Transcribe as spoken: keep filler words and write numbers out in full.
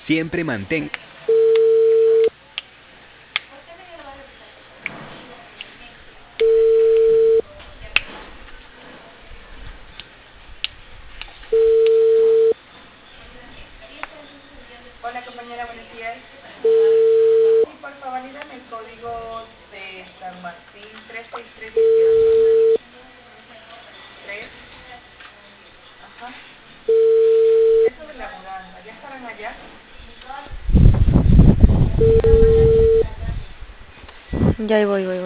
Siempre mantén. Hola compañera, buenos días. Sí, por favor, valídame el código de San Martín tres seis tres uno tres. Ajá. Eso de la mudanza, ¿ya estarán allá? Ya ahí voy, voy, voy.